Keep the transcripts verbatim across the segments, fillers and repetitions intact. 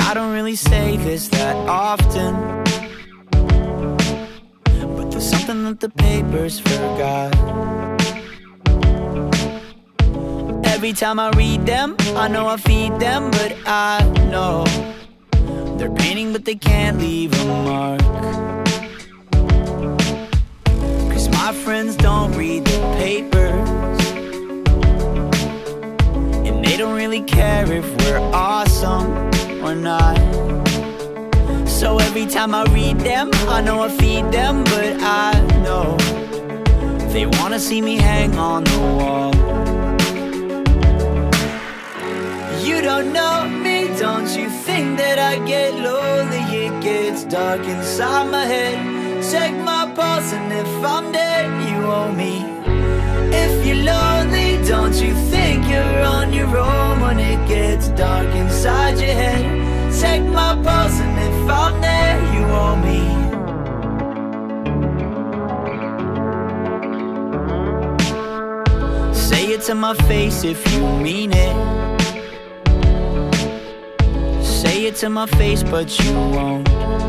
I don't really say this that often, but there's something that the papers forgot. Every time I read them, I know I feed them, but I know they're painting but they can't leave a mark. Cause my friends don't read the papers, and they don't really care if we're awesome or not. So every time I read them, I know I feed them, but I know they wanna see me hang on the wall. You don't know me, don't you think that I get lonely? It gets dark inside my head. Check my pulse and if I'm dead, you owe me. If you're lonely, don't you think you're on your own when it gets dark inside your head? Check my pulse and if I'm there, you owe me. Say it to my face if you mean it. Say it to my face, but you won't.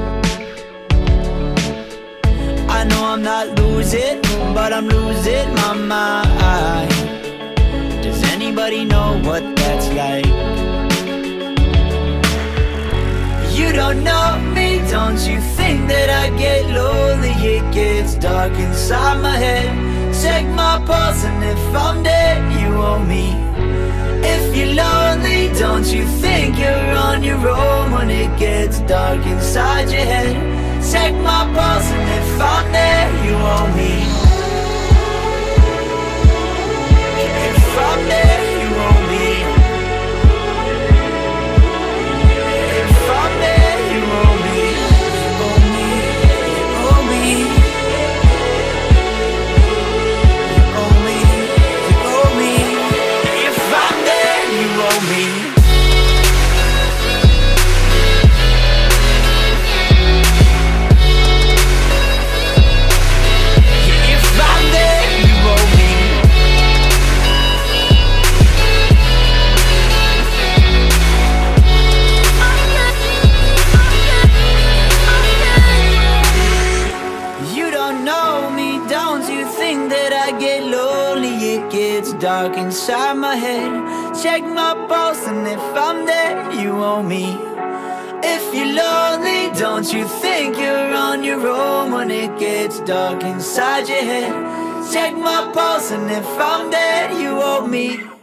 I know I'm not losing, but I'm losing my mind. Does anybody know what that's like? You don't know me, don't you think that I get lonely? It gets dark inside my head. Check my pulse and if I'm dead, you owe me. If you're lonely, don't you think you're on your own when it gets dark inside your head? Check my pulse and if I'm there, you owe me. If I'm there, you owe me. If I'm there, you owe me. You owe me, you owe me. You owe me, you owe me. If I'm there, you owe me. Dark inside my head. Check my pulse and if I'm there, you owe me. If you're lonely, don't you think you're on your own when it gets dark inside your head? Check my pulse and if I'm there, you owe me.